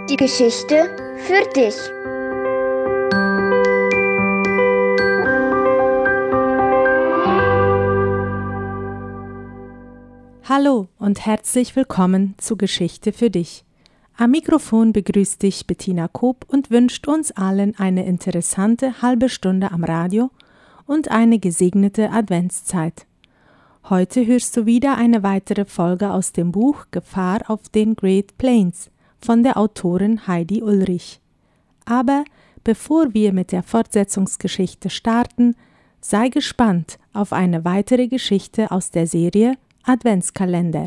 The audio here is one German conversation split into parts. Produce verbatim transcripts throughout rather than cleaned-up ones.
Die Geschichte für dich. Hallo und herzlich willkommen zu Geschichte für dich. Am Mikrofon begrüßt dich Bettina Koop und wünscht uns allen eine interessante halbe Stunde am Radio und eine gesegnete Adventszeit. Heute hörst du wieder eine weitere Folge aus dem Buch Gefahr auf den Great Plains von der Autorin Heidi Ulrich. Aber bevor wir mit der Fortsetzungsgeschichte starten, sei gespannt auf eine weitere Geschichte aus der Serie Adventskalender.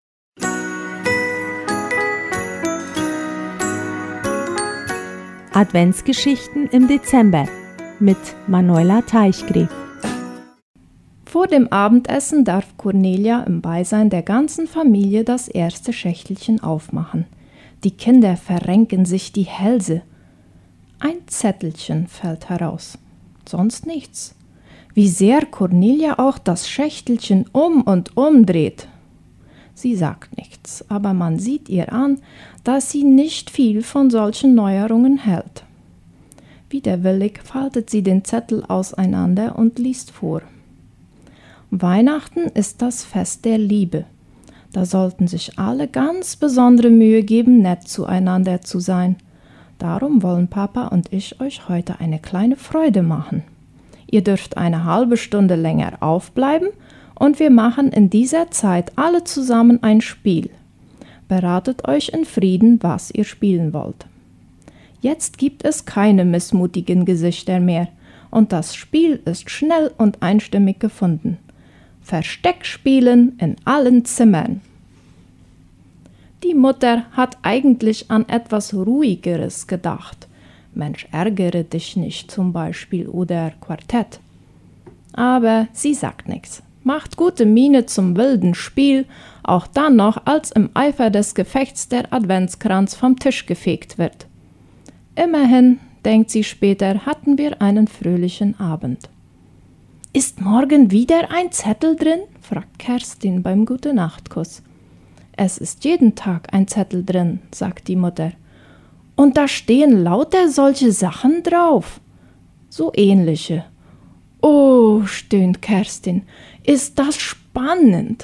Adventsgeschichten im Dezember mit Manuela Teichgräf. Vor dem Abendessen darf Cornelia im Beisein der ganzen Familie das erste Schächtelchen aufmachen. Die Kinder verrenken sich die Hälse. Ein Zettelchen fällt heraus, sonst nichts. Wie sehr Cornelia auch das Schächtelchen um und um dreht. Sie sagt nichts, aber man sieht ihr an, dass sie nicht viel von solchen Neuerungen hält. Widerwillig faltet sie den Zettel auseinander und liest vor. Weihnachten ist das Fest der Liebe. Da sollten sich alle ganz besondere Mühe geben, nett zueinander zu sein. Darum wollen Papa und ich euch heute eine kleine Freude machen. Ihr dürft eine halbe Stunde länger aufbleiben und wir machen in dieser Zeit alle zusammen ein Spiel. Beratet euch in Frieden, was ihr spielen wollt. Jetzt gibt es keine missmutigen Gesichter mehr und das Spiel ist schnell und einstimmig gefunden. Versteck spielen in allen Zimmern. Die Mutter hat eigentlich an etwas Ruhigeres gedacht. Mensch, ärgere dich nicht zum Beispiel oder Quartett. Aber sie sagt nichts, macht gute Miene zum wilden Spiel, auch dann noch, als im Eifer des Gefechts der Adventskranz vom Tisch gefegt wird. Immerhin, denkt sie später, hatten wir einen fröhlichen Abend. »Ist morgen wieder ein Zettel drin?« fragt Kerstin beim Gute-Nacht-Kuss. »Es ist jeden Tag ein Zettel drin«, sagt die Mutter. »Und da stehen lauter solche Sachen drauf.« »So ähnliche.« »Oh«, stöhnt Kerstin, »ist das spannend!«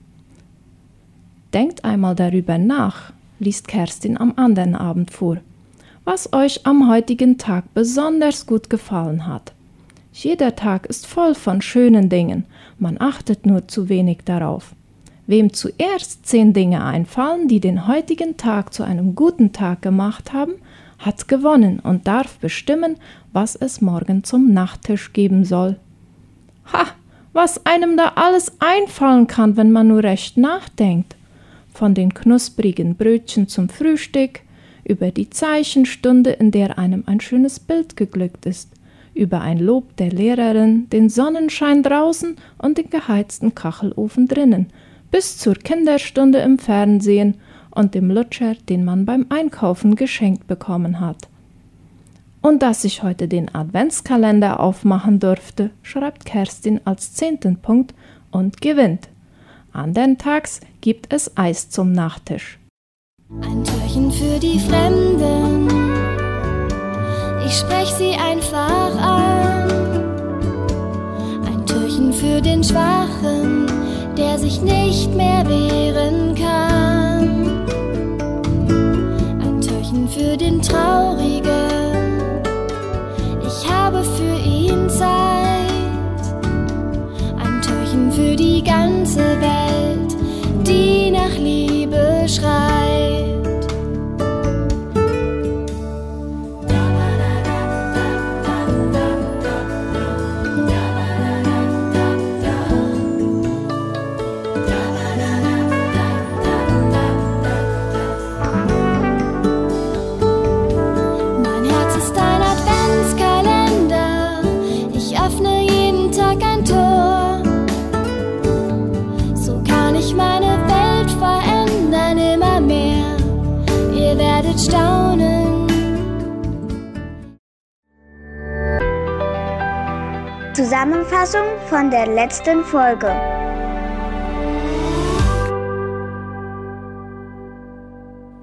»Denkt einmal darüber nach«, liest Kerstin am anderen Abend vor, »was euch am heutigen Tag besonders gut gefallen hat. Jeder Tag ist voll von schönen Dingen, man achtet nur zu wenig darauf. Wem zuerst zehn Dinge einfallen, die den heutigen Tag zu einem guten Tag gemacht haben, hat gewonnen und darf bestimmen, was es morgen zum Nachtisch geben soll.« Ha, was einem da alles einfallen kann, wenn man nur recht nachdenkt. Von den knusprigen Brötchen zum Frühstück, über die Zeichenstunde, in der einem ein schönes Bild geglückt ist, über ein Lob der Lehrerin, den Sonnenschein draußen und den geheizten Kachelofen drinnen, bis zur Kinderstunde im Fernsehen und dem Lutscher, den man beim Einkaufen geschenkt bekommen hat. Und dass ich heute den Adventskalender aufmachen durfte, schreibt Kerstin als zehnten Punkt und gewinnt. Andern Tags gibt es Eis zum Nachtisch. Ein Türchen für die Fremden, ich sprech sie einfach an. Ein Türchen für den Schwachen, der sich nicht mehr wehren kann. Ein Türchen für den Traurigen, ich habe für ihn Zeit. Ein Türchen für die ganze Welt, die nach Liebe schreit. Staunen. Zusammenfassung von der letzten Folge.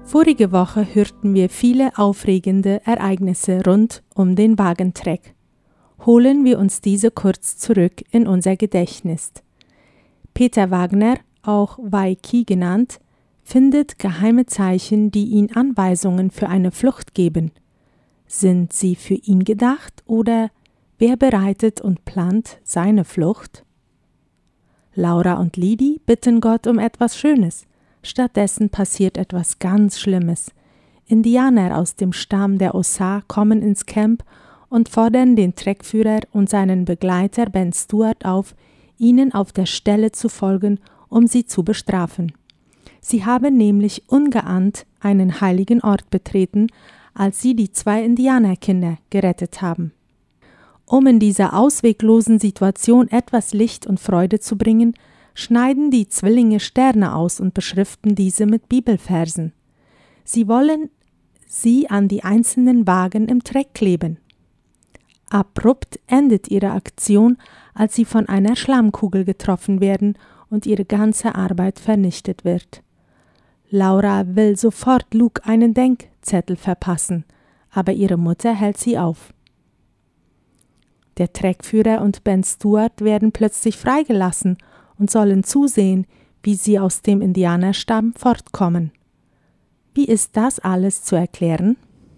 Vorige Woche hörten wir viele aufregende Ereignisse rund um den Wagentrek. Holen wir uns diese kurz zurück in unser Gedächtnis. Peter Wagner, auch Waiki genannt, findet geheime Zeichen, die ihm Anweisungen für eine Flucht geben. Sind sie für ihn gedacht oder wer bereitet und plant seine Flucht? Laura und Lidi bitten Gott um etwas Schönes. Stattdessen passiert etwas ganz Schlimmes. Indianer aus dem Stamm der Osage kommen ins Camp und fordern den Treckführer und seinen Begleiter Ben Stuart auf, ihnen auf der Stelle zu folgen, um sie zu bestrafen. Sie haben nämlich ungeahnt einen heiligen Ort betreten, als sie die zwei Indianerkinder gerettet haben. Um in dieser ausweglosen Situation etwas Licht und Freude zu bringen, schneiden die Zwillinge Sterne aus und beschriften diese mit Bibelversen. Sie wollen sie an die einzelnen Wagen im Treck kleben. Abrupt endet ihre Aktion, als sie von einer Schlammkugel getroffen werden und ihre ganze Arbeit vernichtet wird. Laura will sofort Luke einen Denkzettel verpassen, aber ihre Mutter hält sie auf. Der Treckführer und Ben Stuart werden plötzlich freigelassen und sollen zusehen, wie sie aus dem Indianerstamm fortkommen. Wie ist das alles zu erklären?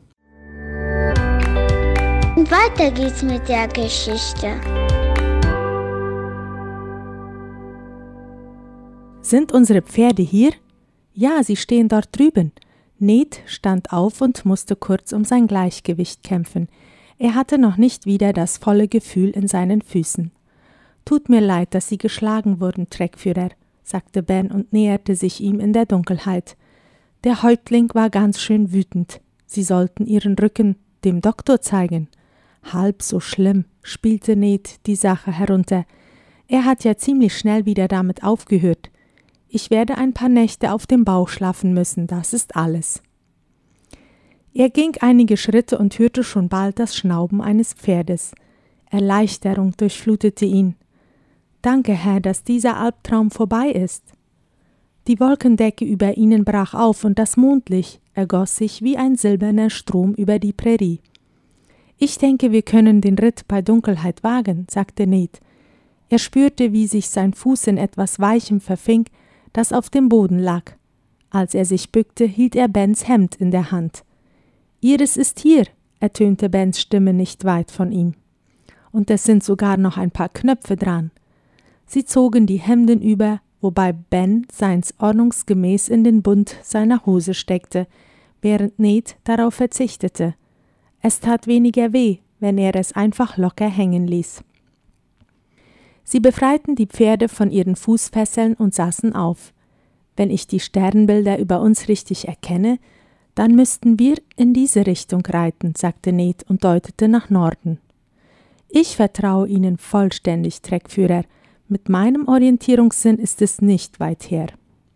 Und weiter geht's mit der Geschichte. Sind unsere Pferde hier? Ja, sie stehen dort drüben. Ned stand auf und musste kurz um sein Gleichgewicht kämpfen. Er hatte noch nicht wieder das volle Gefühl in seinen Füßen. »Tut mir leid, dass Sie geschlagen wurden, Treckführer«, sagte Ben und näherte sich ihm in der Dunkelheit. Der Häuptling war ganz schön wütend. Sie sollten ihren Rücken dem Doktor zeigen. Halb so schlimm, spielte Ned die Sache herunter. Er hat ja ziemlich schnell wieder damit aufgehört. Ich werde ein paar Nächte auf dem Bauch schlafen müssen, das ist alles. Er ging einige Schritte und hörte schon bald das Schnauben eines Pferdes. Erleichterung durchflutete ihn. Danke, Herr, dass dieser Albtraum vorbei ist. Die Wolkendecke über ihnen brach auf und das Mondlicht ergoss sich wie ein silberner Strom über die Prärie. Ich denke, wir können den Ritt bei Dunkelheit wagen, sagte Ned. Er spürte, wie sich sein Fuß in etwas Weichem verfing, das auf dem Boden lag. Als er sich bückte, hielt er Bens Hemd in der Hand. »Iris ist hier«, ertönte Bens Stimme nicht weit von ihm. »Und es sind sogar noch ein paar Knöpfe dran.« Sie zogen die Hemden über, wobei Ben seins ordnungsgemäß in den Bund seiner Hose steckte, während Ned darauf verzichtete. Es tat weniger weh, wenn er es einfach locker hängen ließ. Sie befreiten die Pferde von ihren Fußfesseln und saßen auf. Wenn ich die Sternbilder über uns richtig erkenne, dann müssten wir in diese Richtung reiten, sagte Ned und deutete nach Norden. Ich vertraue Ihnen vollständig, Treckführer. Mit meinem Orientierungssinn ist es nicht weit her.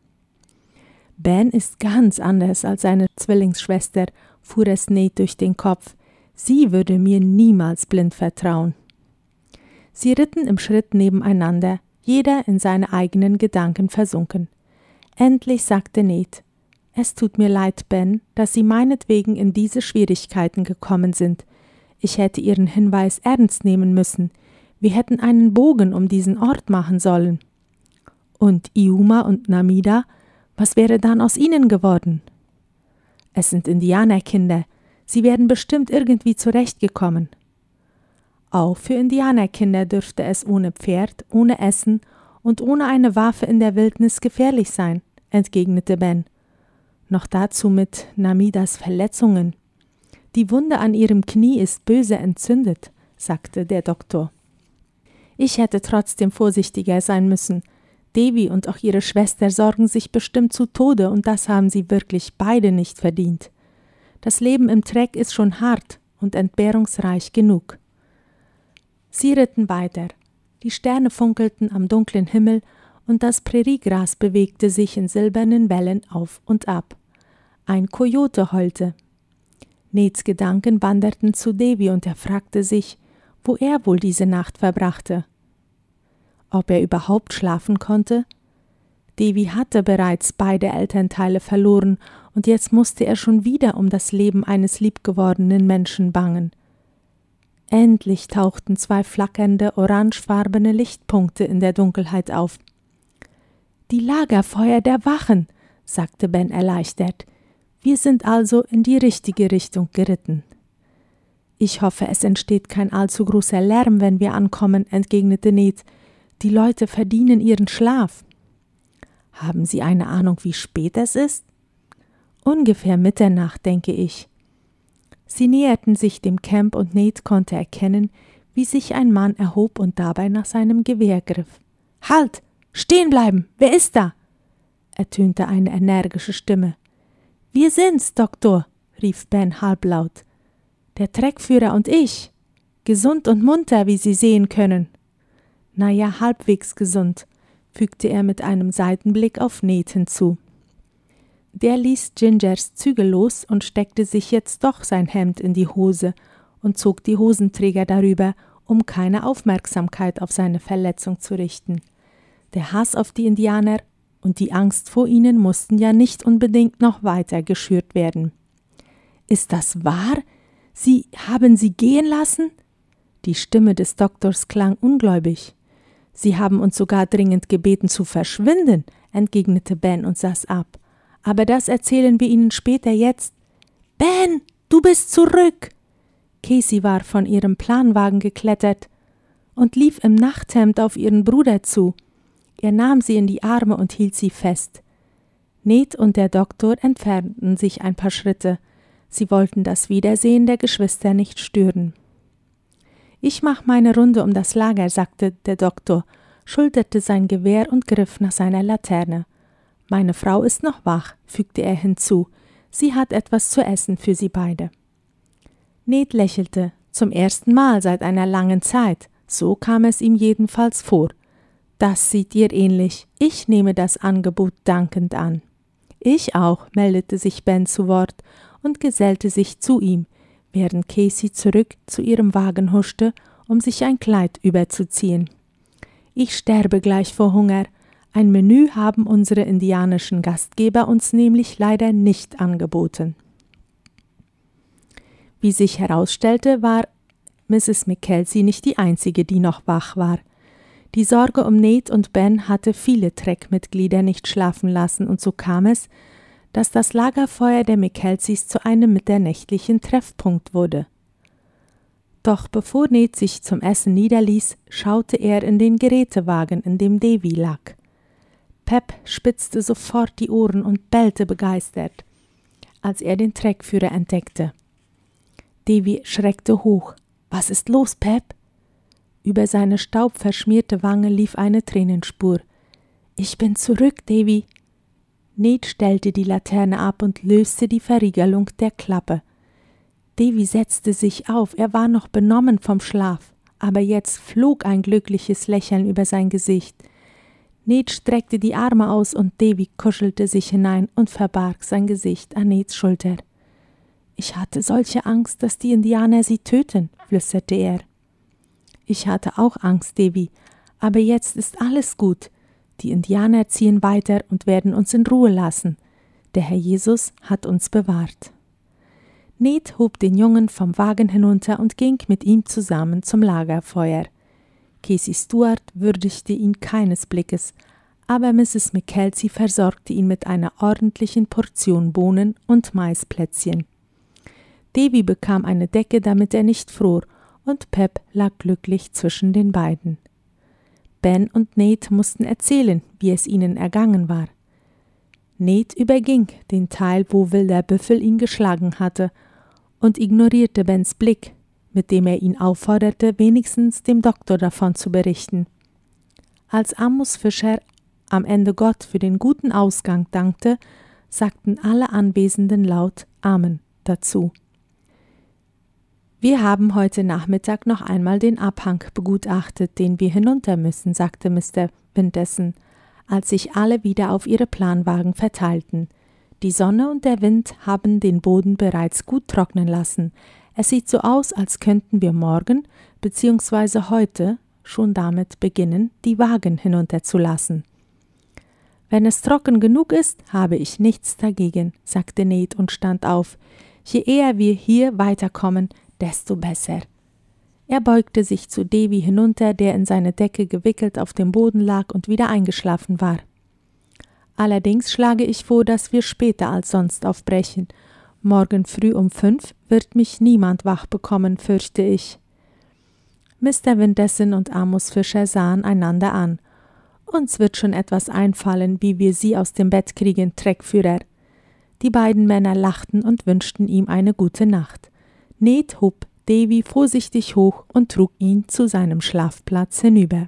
Ben ist ganz anders als seine Zwillingsschwester, fuhr es Ned durch den Kopf. Sie würde mir niemals blind vertrauen. Sie ritten im Schritt nebeneinander, jeder in seine eigenen Gedanken versunken. Endlich sagte Ned: »Es tut mir leid, Ben, dass Sie meinetwegen in diese Schwierigkeiten gekommen sind. Ich hätte Ihren Hinweis ernst nehmen müssen. Wir hätten einen Bogen um diesen Ort machen sollen.« »Und Iuma und Namida, was wäre dann aus ihnen geworden?« »Es sind Indianerkinder. Sie wären bestimmt irgendwie zurechtgekommen.« Auch für Indianerkinder dürfte es ohne Pferd, ohne Essen und ohne eine Waffe in der Wildnis gefährlich sein, entgegnete Ben. Noch dazu mit Namidas Verletzungen. Die Wunde an ihrem Knie ist böse entzündet, sagte der Doktor. Ich hätte trotzdem vorsichtiger sein müssen. Devi und auch ihre Schwester sorgen sich bestimmt zu Tode und das haben sie wirklich beide nicht verdient. Das Leben im Treck ist schon hart und entbehrungsreich genug. Sie ritten weiter. Die Sterne funkelten am dunklen Himmel und das Präriegras bewegte sich in silbernen Wellen auf und ab. Ein Kojote heulte. Neds Gedanken wanderten zu Devi und er fragte sich, wo er wohl diese Nacht verbrachte. Ob er überhaupt schlafen konnte? Davy hatte bereits beide Elternteile verloren und jetzt musste er schon wieder um das Leben eines liebgewordenen Menschen bangen. Endlich tauchten zwei flackernde, orangefarbene Lichtpunkte in der Dunkelheit auf. »Die Lagerfeuer der Wachen«, sagte Ben erleichtert. »Wir sind also in die richtige Richtung geritten.« »Ich hoffe, es entsteht kein allzu großer Lärm, wenn wir ankommen«, entgegnete Ned. »Die Leute verdienen ihren Schlaf.« »Haben Sie eine Ahnung, wie spät es ist?« »Ungefähr Mitternacht, denke ich.« Sie näherten sich dem Camp und Ned konnte erkennen, wie sich ein Mann erhob und dabei nach seinem Gewehr griff. »Halt! Stehen bleiben! Wer ist da?« ertönte eine energische Stimme. »Wir sind's, Doktor«, rief Ben halblaut. »Der Treckführer und ich. Gesund und munter, wie Sie sehen können.« »Na ja, halbwegs gesund«, fügte er mit einem Seitenblick auf Ned hinzu. Der ließ Gingers Zügel los und steckte sich jetzt doch sein Hemd in die Hose und zog die Hosenträger darüber, um keine Aufmerksamkeit auf seine Verletzung zu richten. Der Hass auf die Indianer und die Angst vor ihnen mussten ja nicht unbedingt noch weiter geschürt werden. »Ist das wahr? Sie haben sie gehen lassen?« Die Stimme des Doktors klang ungläubig. »Sie haben uns sogar dringend gebeten zu verschwinden«, entgegnete Ben und saß ab. »Aber das erzählen wir Ihnen später jetzt.« »Ben, du bist zurück!« Casey war von ihrem Planwagen geklettert und lief im Nachthemd auf ihren Bruder zu. Er nahm sie in die Arme und hielt sie fest. Ned und der Doktor entfernten sich ein paar Schritte. Sie wollten das Wiedersehen der Geschwister nicht stören. »Ich mach meine Runde um das Lager«, sagte der Doktor, schulterte sein Gewehr und griff nach seiner Laterne. »Meine Frau ist noch wach«, fügte er hinzu. »Sie hat etwas zu essen für sie beide.« Ned lächelte, zum ersten Mal seit einer langen Zeit. So kam es ihm jedenfalls vor. »Das sieht ihr ähnlich. Ich nehme das Angebot dankend an.« »Ich auch«, meldete sich Ben zu Wort und gesellte sich zu ihm, während Casey zurück zu ihrem Wagen huschte, um sich ein Kleid überzuziehen. »Ich sterbe gleich vor Hunger. Ein Menü haben unsere indianischen Gastgeber uns nämlich leider nicht angeboten.« Wie sich herausstellte, war Misses McKelvey nicht die einzige, die noch wach war. Die Sorge um Ned und Ben hatte viele Treckmitglieder nicht schlafen lassen, und so kam es, dass das Lagerfeuer der McKelveys zu einem mitternächtlichen Treffpunkt wurde. Doch bevor Ned sich zum Essen niederließ, schaute er in den Gerätewagen, in dem Davy lag. Pep spitzte sofort die Ohren und bellte begeistert, als er den Treckführer entdeckte. Davy schreckte hoch. »Was ist los, Pep?« Über seine staubverschmierte Wange lief eine Tränenspur. »Ich bin zurück, Davy.« Ned stellte die Laterne ab und löste die Verriegelung der Klappe. Davy setzte sich auf, er war noch benommen vom Schlaf, aber jetzt flog ein glückliches Lächeln über sein Gesicht. Ned streckte die Arme aus und Davy kuschelte sich hinein und verbarg sein Gesicht an Neds Schulter. »Ich hatte solche Angst, dass die Indianer sie töten«, flüsterte er. »Ich hatte auch Angst, Davy, aber jetzt ist alles gut. Die Indianer ziehen weiter und werden uns in Ruhe lassen. Der Herr Jesus hat uns bewahrt.« Ned hob den Jungen vom Wagen hinunter und ging mit ihm zusammen zum Lagerfeuer. Casey Stuart würdigte ihn keines Blickes, aber Misses McKelvey versorgte ihn mit einer ordentlichen Portion Bohnen und Maisplätzchen. Davy bekam eine Decke, damit er nicht fror, und Pep lag glücklich zwischen den beiden. Ben und Ned mussten erzählen, wie es ihnen ergangen war. Ned überging den Teil, wo Wilder Büffel ihn geschlagen hatte, und ignorierte Bens Blick, mit dem er ihn aufforderte, wenigstens dem Doktor davon zu berichten. Als Amos Fischer am Ende Gott für den guten Ausgang dankte, sagten alle Anwesenden laut Amen dazu. »Wir haben heute Nachmittag noch einmal den Abhang begutachtet, den wir hinunter müssen«, sagte Mister Winterson, als sich alle wieder auf ihre Planwagen verteilten. »Die Sonne und der Wind haben den Boden bereits gut trocknen lassen. Es sieht so aus, als könnten wir morgen bzw. heute schon damit beginnen, die Wagen hinunterzulassen.« Wenn es trocken genug ist, habe ich nichts dagegen, sagte Ned und stand auf. Je eher wir hier weiterkommen, desto besser. Er beugte sich zu Davy hinunter, der in seine Decke gewickelt auf dem Boden lag und wieder eingeschlafen war. Allerdings schlage ich vor, dass wir später als sonst aufbrechen. Morgen früh um fünf wird mich niemand wach bekommen, fürchte ich. Mister Winterson und Amos Fischer sahen einander an. Uns wird schon etwas einfallen, wie wir sie aus dem Bett kriegen, Treckführer. Die beiden Männer lachten und wünschten ihm eine gute Nacht. Ned hob Davy vorsichtig hoch und trug ihn zu seinem Schlafplatz hinüber.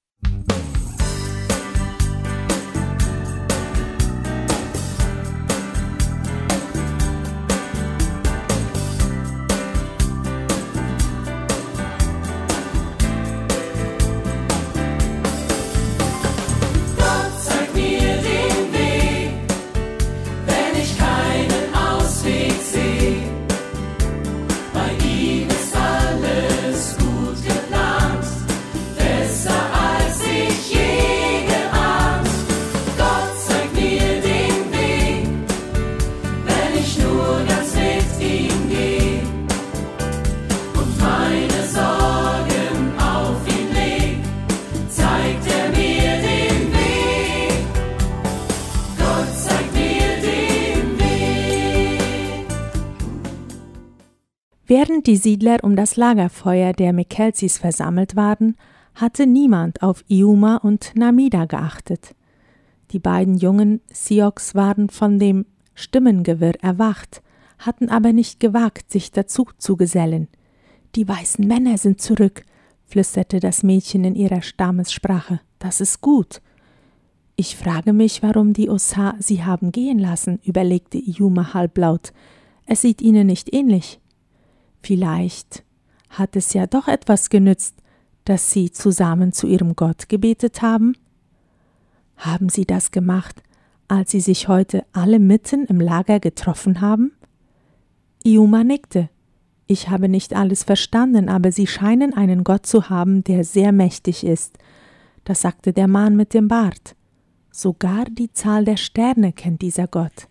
Während die Siedler um das Lagerfeuer der Mackenzies versammelt waren, hatte niemand auf Iuma und Namida geachtet. Die beiden jungen Sioux waren von dem Stimmengewirr erwacht, hatten aber nicht gewagt, sich dazu zu gesellen. »Die weißen Männer sind zurück«, flüsterte das Mädchen in ihrer Stammessprache. »Das ist gut.« »Ich frage mich, warum die Osa sie haben gehen lassen«, überlegte Iuma halblaut. »Es sieht ihnen nicht ähnlich.« Vielleicht hat es ja doch etwas genützt, dass sie zusammen zu ihrem Gott gebetet haben? Haben sie das gemacht, als sie sich heute alle mitten im Lager getroffen haben? Iuma nickte. Ich habe nicht alles verstanden, aber sie scheinen einen Gott zu haben, der sehr mächtig ist. Das sagte der Mann mit dem Bart. Sogar die Zahl der Sterne kennt dieser Gott.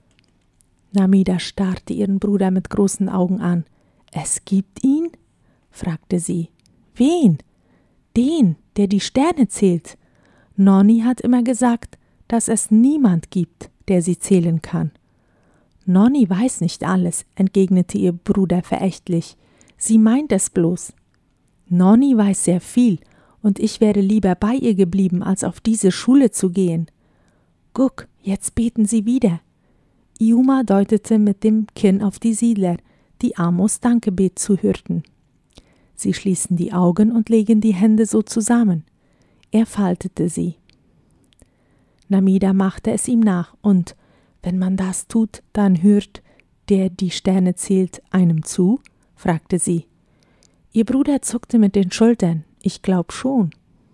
Namida starrte ihren Bruder mit großen Augen an. »Es gibt ihn?« fragte sie. »Wen?« »Den, der die Sterne zählt. Nonny hat immer gesagt, dass es niemand gibt, der sie zählen kann.« »Nonny weiß nicht alles«, entgegnete ihr Bruder verächtlich. »Sie meint es bloß.« »Nonny weiß sehr viel, und ich wäre lieber bei ihr geblieben, als auf diese Schule zu gehen.« »Guck, jetzt beten sie wieder.« Iuma deutete mit dem Kinn auf die Siedler, die Amos Dankgebet zuhörten. Sie schließen die Augen und legen die Hände so zusammen. Er faltete sie. Namida machte es ihm nach und, wenn man das tut, dann hört der die Sterne zählt einem zu? Fragte sie. Ihr Bruder zuckte mit den Schultern. Ich glaub schon.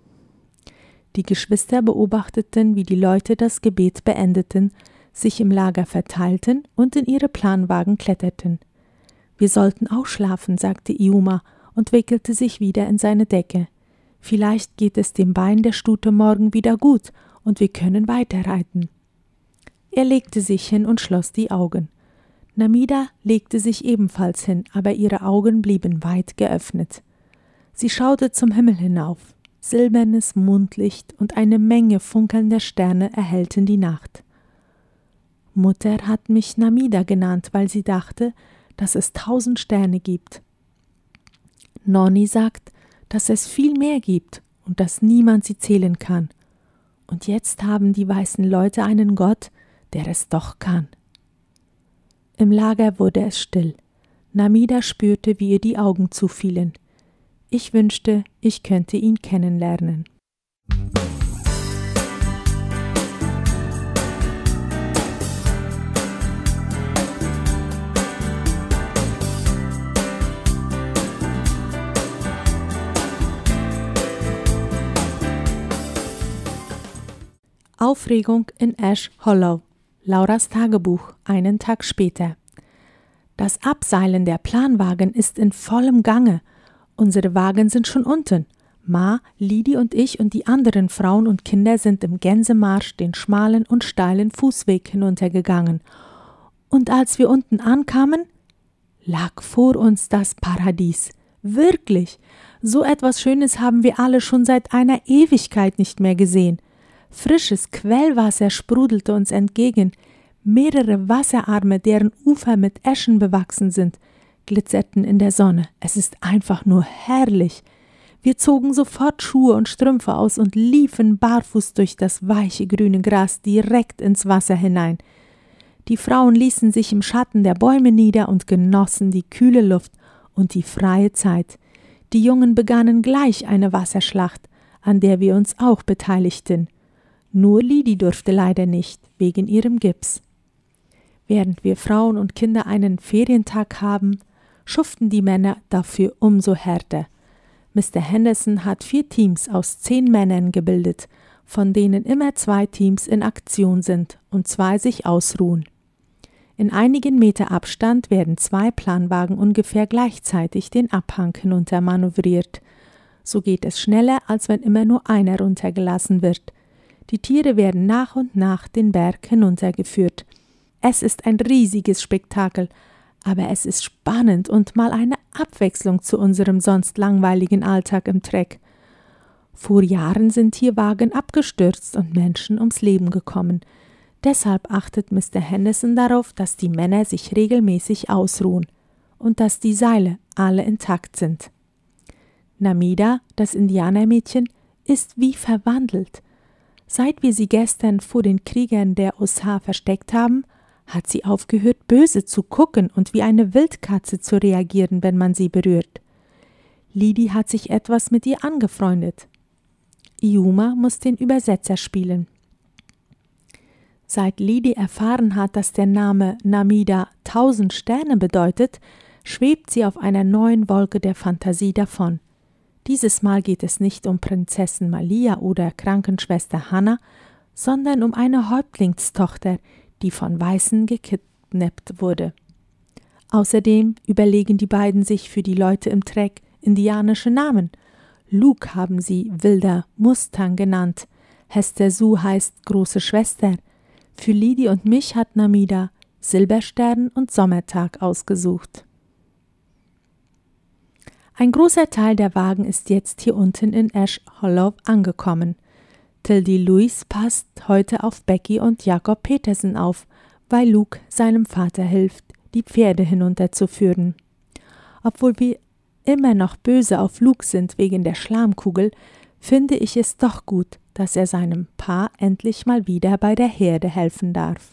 Die Geschwister beobachteten, wie die Leute das Gebet beendeten, sich im Lager verteilten und in ihre Planwagen kletterten. Wir sollten auch schlafen, sagte Iuma und wickelte sich wieder in seine Decke. Vielleicht geht es dem Bein der Stute morgen wieder gut und wir können weiterreiten. Er legte sich hin und schloss die Augen. Namida legte sich ebenfalls hin, aber ihre Augen blieben weit geöffnet. Sie schaute zum Himmel hinauf. Silbernes Mondlicht und eine Menge funkelnder Sterne erhellten die Nacht. Mutter hat mich Namida genannt, weil sie dachte, dass es tausend Sterne gibt. Nonny sagt, dass es viel mehr gibt und dass niemand sie zählen kann. Und jetzt haben die weißen Leute einen Gott, der es doch kann. Im Lager wurde es still. Namida spürte, wie ihr die Augen zufielen. Ich wünschte, ich könnte ihn kennenlernen. Aufregung in Ash Hollow. Lauras Tagebuch, einen Tag später. Das Abseilen der Planwagen ist in vollem Gange. Unsere Wagen sind schon unten. Ma, Lidi und ich und die anderen Frauen und Kinder sind im Gänsemarsch den schmalen und steilen Fußweg hinuntergegangen. Und als wir unten ankamen, lag vor uns das Paradies. Wirklich, so etwas Schönes haben wir alle schon seit einer Ewigkeit nicht mehr gesehen. Frisches Quellwasser sprudelte uns entgegen. Mehrere Wasserarme, deren Ufer mit Eschen bewachsen sind, glitzerten in der Sonne. Es ist einfach nur herrlich. Wir zogen sofort Schuhe und Strümpfe aus und liefen barfuß durch das weiche grüne Gras direkt ins Wasser hinein. Die Frauen ließen sich im Schatten der Bäume nieder und genossen die kühle Luft und die freie Zeit. Die Jungen begannen gleich eine Wasserschlacht, an der wir uns auch beteiligten. Nur Lidi durfte leider nicht, wegen ihrem Gips. Während wir Frauen und Kinder einen Ferientag haben, schuften die Männer dafür umso härter. Mister Henderson hat vier Teams aus zehn Männern gebildet, von denen immer zwei Teams in Aktion sind und zwei sich ausruhen. In einigen Meter Abstand werden zwei Planwagen ungefähr gleichzeitig den Abhang hinunter manövriert. So geht es schneller, als wenn immer nur einer runtergelassen wird. Die Tiere werden nach und nach den Berg hinuntergeführt. Es ist ein riesiges Spektakel, aber es ist spannend und mal eine Abwechslung zu unserem sonst langweiligen Alltag im Trek. Vor Jahren sind hier Wagen abgestürzt und Menschen ums Leben gekommen. Deshalb achtet Mister Henderson darauf, dass die Männer sich regelmäßig ausruhen und dass die Seile alle intakt sind. Namida, das Indianermädchen, ist wie verwandelt. Seit wir sie gestern vor den Kriegern der Osage versteckt haben, hat sie aufgehört, böse zu gucken und wie eine Wildkatze zu reagieren, wenn man sie berührt. Lidi hat sich etwas mit ihr angefreundet. Iuma muss den Übersetzer spielen. Seit Lidi erfahren hat, dass der Name Namida tausend Sterne bedeutet, schwebt sie auf einer neuen Wolke der Fantasie davon. Dieses Mal geht es nicht um Prinzessin Malia oder Krankenschwester Hannah, sondern um eine Häuptlingstochter, die von Weißen gekidnappt wurde. Außerdem überlegen die beiden sich für die Leute im Trek indianische Namen. Luke haben sie Wilder Mustang genannt, Hester Sue heißt Große Schwester. Für Lidi und mich hat Namida Silberstern und Sommertag ausgesucht. Ein großer Teil der Wagen ist jetzt hier unten in Ash Hollow angekommen. Tildy Lewis passt heute auf Becky und Jakob Petersen auf, weil Luke seinem Vater hilft, die Pferde hinunterzuführen. Obwohl wir immer noch böse auf Luke sind wegen der Schlammkugel, finde ich es doch gut, dass er seinem Paar endlich mal wieder bei der Herde helfen darf.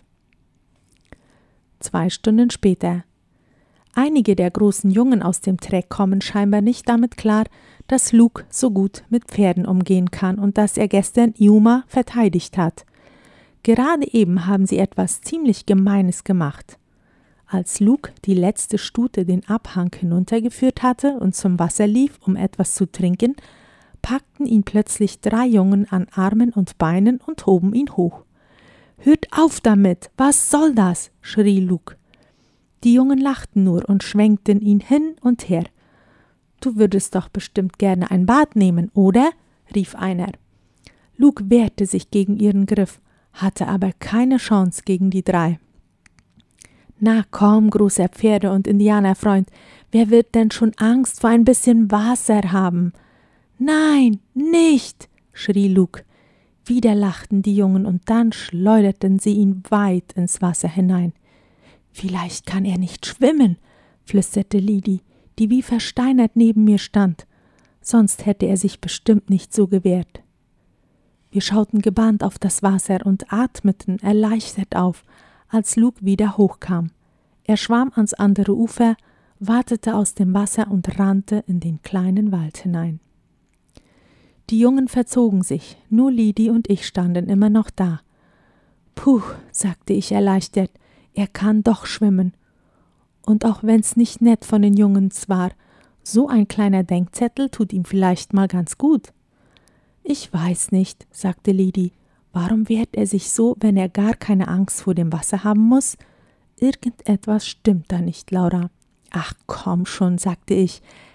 Zwei Stunden später. Einige der großen Jungen aus dem Trek kommen scheinbar nicht damit klar, dass Luke so gut mit Pferden umgehen kann und dass er gestern Iuma verteidigt hat. Gerade eben haben sie etwas ziemlich Gemeines gemacht. Als Luke die letzte Stute den Abhang hinuntergeführt hatte und zum Wasser lief, um etwas zu trinken, packten ihn plötzlich drei Jungen an Armen und Beinen und hoben ihn hoch. »Hört auf damit! Was soll das?« schrie Luke. Die Jungen lachten nur und schwenkten ihn hin und her. »Du würdest doch bestimmt gerne ein Bad nehmen, oder?« rief einer. Luke wehrte sich gegen ihren Griff, hatte aber keine Chance gegen die drei. »Na komm, großer Pferde- und Indianerfreund, wer wird denn schon Angst vor ein bisschen Wasser haben?« »Nein, nicht«, schrie Luke. Wieder lachten die Jungen und dann schleuderten sie ihn weit ins Wasser hinein. »Vielleicht kann er nicht schwimmen«, flüsterte Lidi, die wie versteinert neben mir stand. Sonst hätte er sich bestimmt nicht so gewehrt. Wir schauten gebannt auf das Wasser und atmeten erleichtert auf, als Luke wieder hochkam. Er schwamm ans andere Ufer, watete aus dem Wasser und rannte in den kleinen Wald hinein. Die Jungen verzogen sich, nur Lidi und ich standen immer noch da. »Puh«, sagte ich erleichtert, »er kann doch schwimmen. Und auch wenn's nicht nett von den Jungs war, so ein kleiner Denkzettel tut ihm vielleicht mal ganz gut.« »Ich weiß nicht«, sagte Lidi, »warum wehrt er sich so, wenn er gar keine Angst vor dem Wasser haben muss? Irgendetwas stimmt da nicht, Laura.« »Ach komm schon«, sagte ich,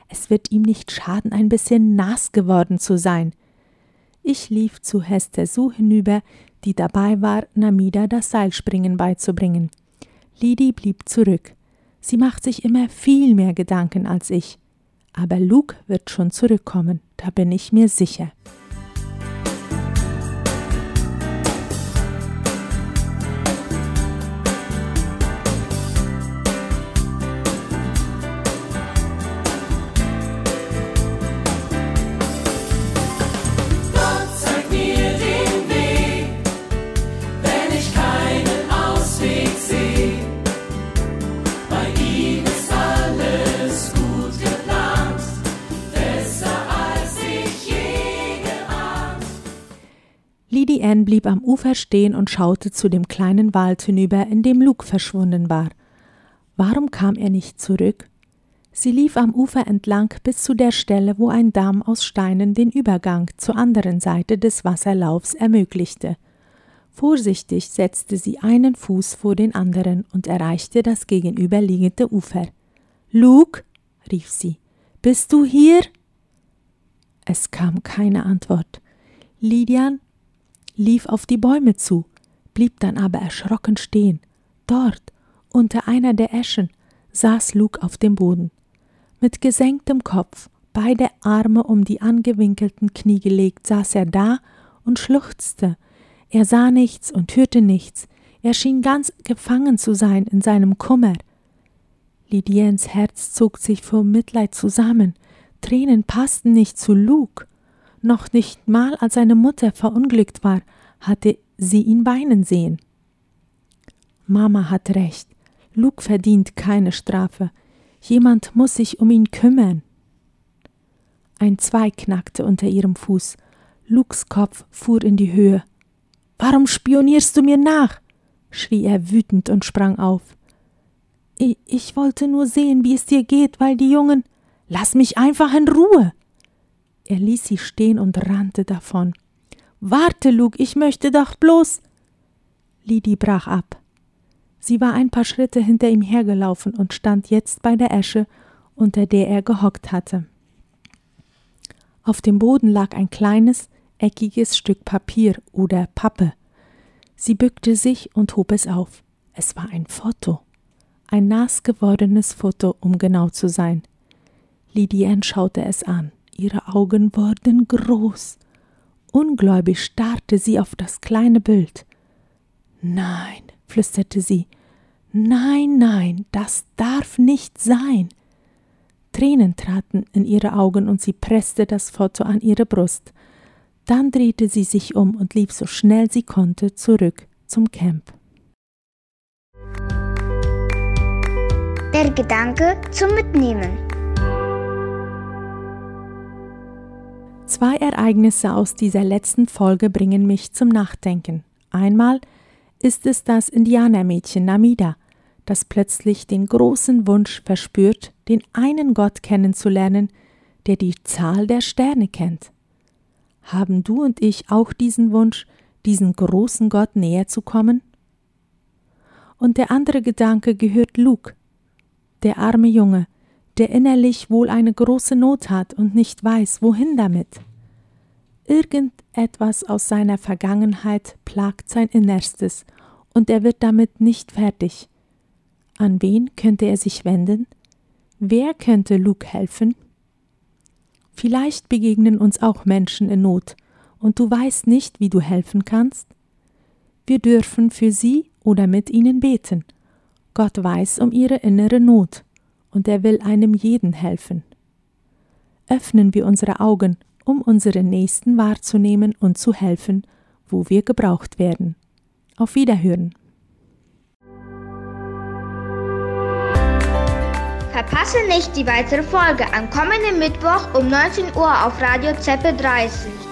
Es wird ihm nicht schaden, ein bisschen nass geworden zu sein. Ich lief zu Hester Sue hinüber, die dabei war, Namida das Seilspringen beizubringen. Lidi blieb zurück. Sie macht sich immer viel mehr Gedanken als ich. Aber Luke wird schon zurückkommen, da bin ich mir sicher. Lidi Ann blieb am Ufer stehen und schaute zu dem kleinen Wald hinüber, in dem Luke verschwunden war. Warum kam er nicht zurück? Sie lief am Ufer entlang bis zu der Stelle, wo ein Damm aus Steinen den Übergang zur anderen Seite des Wasserlaufs ermöglichte. Vorsichtig setzte sie einen Fuß vor den anderen und erreichte das gegenüberliegende Ufer. »Luke«, rief sie, »bist du hier?« Es kam keine Antwort. Lydian lief auf die Bäume zu, blieb dann aber erschrocken stehen. Dort, unter einer der Eschen, saß Luke auf dem Boden. Mit gesenktem Kopf, beide Arme um die angewinkelten Knie gelegt, saß er da und schluchzte. Er sah nichts und hörte nichts. Er schien ganz gefangen zu sein in seinem Kummer. Lydians Herz zog sich vor Mitleid zusammen. Tränen passten nicht zu Luke. Noch nicht mal, als seine Mutter verunglückt war, hatte sie ihn weinen sehen. Mama hat recht. Luke verdient keine Strafe. Jemand muss sich um ihn kümmern. Ein Zweig knackte unter ihrem Fuß. Lukes Kopf fuhr in die Höhe. »Warum spionierst du mir nach?« schrie er wütend und sprang auf. Ich, »Ich wollte nur sehen, wie es dir geht, weil die Jungen... Lass mich einfach in Ruhe!« Er ließ sie stehen und rannte davon. »Warte, Luke, ich möchte doch bloß...« Lidi brach ab. Sie war ein paar Schritte hinter ihm hergelaufen und stand jetzt bei der Esche, unter der er gehockt hatte. Auf dem Boden lag ein kleines, eckiges Stück Papier oder Pappe. Sie bückte sich und hob es auf. Es war ein Foto. Ein nass gewordenes Foto, um genau zu sein. Lydian schaute es an. Ihre Augen wurden groß. Ungläubig starrte sie auf das kleine Bild. »Nein«, flüsterte sie, »nein, nein, das darf nicht sein.« Tränen traten in ihre Augen und sie presste das Foto an ihre Brust. Dann drehte sie sich um und lief so schnell sie konnte zurück zum Camp. Der Gedanke zum Mitnehmen. Zwei Ereignisse aus dieser letzten Folge bringen mich zum Nachdenken. Einmal ist es das Indianermädchen Namida, das plötzlich den großen Wunsch verspürt, den einen Gott kennenzulernen, der die Zahl der Sterne kennt. Haben du und ich auch diesen Wunsch, diesen großen Gott näher zu kommen? Und der andere Gedanke gehört Luke, der arme Junge, der innerlich wohl eine große Not hat und nicht weiß, wohin damit. Irgendetwas aus seiner Vergangenheit plagt sein Innerstes und er wird damit nicht fertig. An wen könnte er sich wenden? Wer könnte Luke helfen? Vielleicht begegnen uns auch Menschen in Not und du weißt nicht, wie du helfen kannst. Wir dürfen für sie oder mit ihnen beten. Gott weiß um ihre innere Not und er will einem jeden helfen. Öffnen wir unsere Augen, um unsere Nächsten wahrzunehmen und zu helfen, wo wir gebraucht werden. Auf Wiederhören. Verpasse nicht die weitere Folge am kommenden Mittwoch um neunzehn Uhr auf Radio Zeppe dreißig.